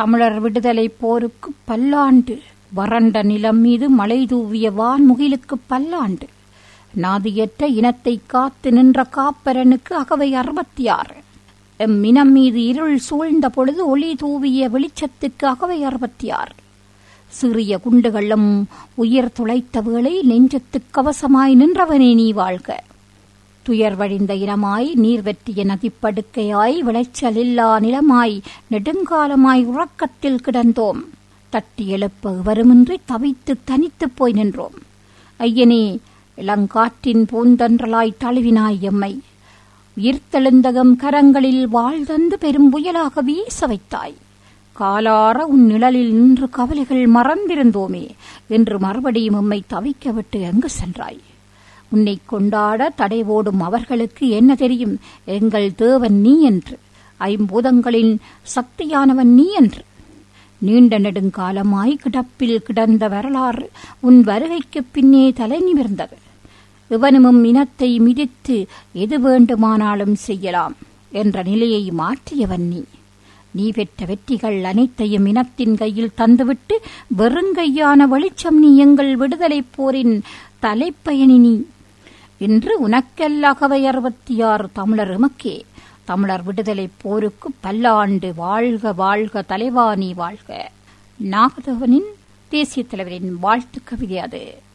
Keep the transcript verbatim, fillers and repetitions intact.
தமிழர் விடுதலை போருக்கு பல்லாண்டு. வறண்ட நிலம் மீது மழை தூவிய வான்முகிலுக்கு பல்லாண்டு. நாதியற்ற இனத்தை காத்து நின்ற காப்பரனுக்கு அகவை அறுபத்தி ஆறு. எம் இனம் மீது இருள் சூழ்ந்த பொழுது ஒளி தூவிய வெளிச்சத்துக்கு அகவை அறுபத்தி ஆறு. சிறிய குண்டுகளும் உயிர் துளைத்த வேளை நெஞ்சத்துக் கவசமாய் நின்றவனே நீ வாழ்க. துயர் வழிந்த இனமாய் நீர் வெற்றிய நதிப்படுக்கையாய் விளைச்சல் இல்லா நிலமாய் நெடுங்காலமாய் உறக்கத்தில் கிடந்தோம். தட்டி எழுப்ப வருமின்றி தவித்து தனித்துப் போய் நின்றோம். ஐயனே, இளங்காற்றின் பூந்தன்றலாய் தழுவினாய் எம்மை. உயிர்த்தெழுந்தகம் கரங்களில் வாழ்தந்து பெரும் புயலாக வீச வைத்தாய். காலார உன் நிழலில் நின்று கவலைகள் மறந்திருந்தோமே என்று மறுபடியும் எம்மை தவிக்க விட்டு எங்கு சென்றாய்? உன்னை கொண்டாட தடை ஓடும் அவர்களுக்கு என்ன தெரியும் எங்கள் தேவன் நீ என்று, ஐம்பூதங்களின் சக்தியானவன் நீ என்று? நீண்ட நெடுங்காலமாய் கிடப்பில் கிடந்த வரலாறு உன் வருகைக்கு பின்னே தலை நிமிர்ந்தது. இவனும் இனத்தை மிதித்து எது வேண்டுமானாலும் செய்யலாம் என்ற நிலையை மாற்றியவன் நீ. நீ பெற்ற வெற்றிகள் அனைத்தையும் இனத்தின் கையில் தந்துவிட்டு வெறுங்கையான வெளிச்சம் நீ எங்கள் விடுதலை போரின் தலைப்பயணி நீ. இன்று உனக்கெல்லாகவை அறுபத்தி ஆறு தமிழர் எமக்கே. தமிழர் விடுதலை போருக்கு பல்லாண்டு. வாழ்க வாழ்க தலைவா நீ வாழ்க. நாகதேவனின் தேசிய தலைவரின் வாழ்த்து கவிதை அது.